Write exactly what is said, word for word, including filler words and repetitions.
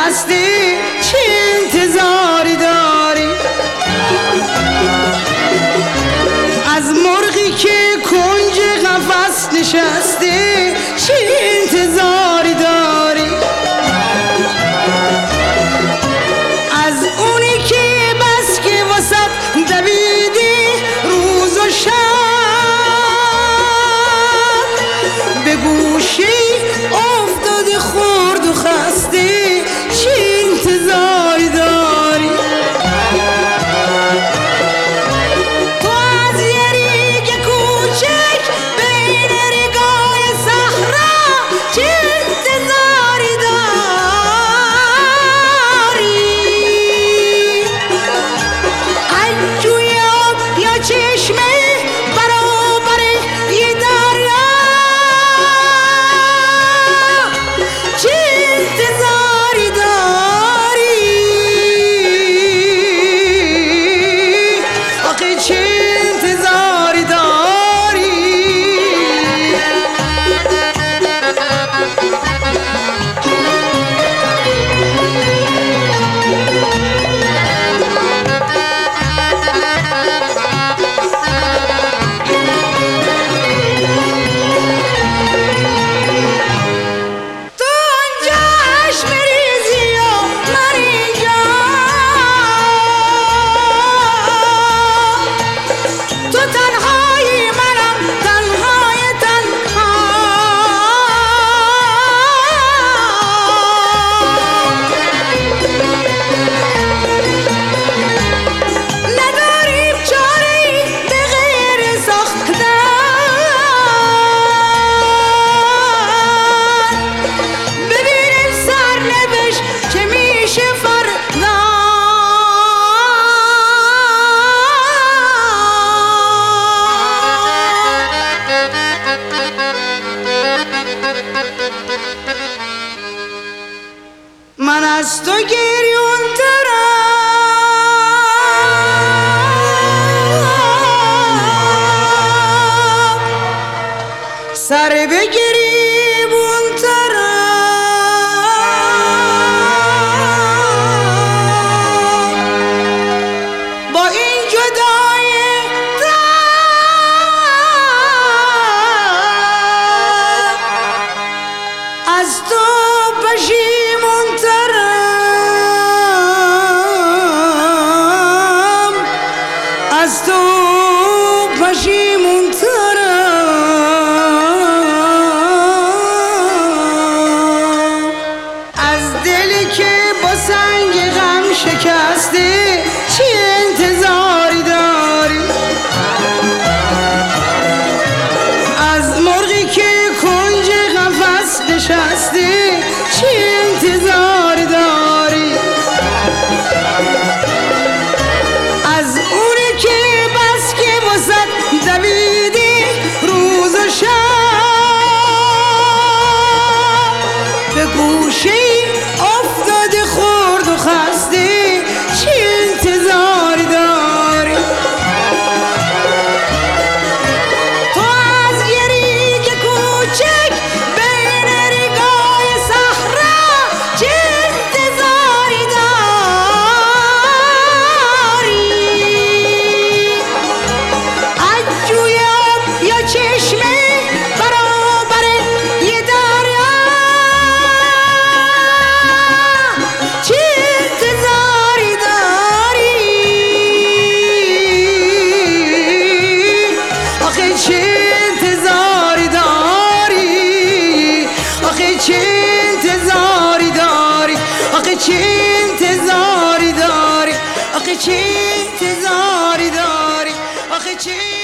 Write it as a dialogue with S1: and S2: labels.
S1: خسته چه انتظاری داری؟ از مرغی که کنج قفس نشسته چه انتظاری داری؟ از اونی که بس که وسط دویده روز و شب به گوشی افتاده خورد و خسته چه انتظاری داری؟ تو از یه ریگ کوچک بین ریگای صحرا چه انتظاری داری؟ از جوی آب یا چشمه برابر یه دریا چه انتظاری داری؟ آخه چه انتظاری داری؟ تو اونجا چشم ریزی و من اینجا، تو تنهایی منم تنهای تنها. نداریم چاره‌ای به غیر ساختن، ببینیم سرنوشت چه میشه فردا. من از تو گریون ترم، سر به گریبون ترم. با این جدای تب از تو پشیمون ترم، از تو پشیمون ترم. از دلی که با سنگ غم شکسته چه انتظاری داری؟ از مرغی که کنج قفس نشسته چه انتظاری داری؟ از اونی که بس که وسط دویده روز و شب به گوشه افتاده خورد و خسته چه انتظاری داری؟ تو از یه ریگ کوچک بین ریگای صحرا چه انتظاری داری؟ از جوی آب یا چشمه برابر یه دریا چه انتظاری داری؟ آخه چه انتظاری داری؟ آخه چه انتظاری داری؟ آخه چه انتظاری داری؟ آخه چه انتظاری داری؟ آخه چه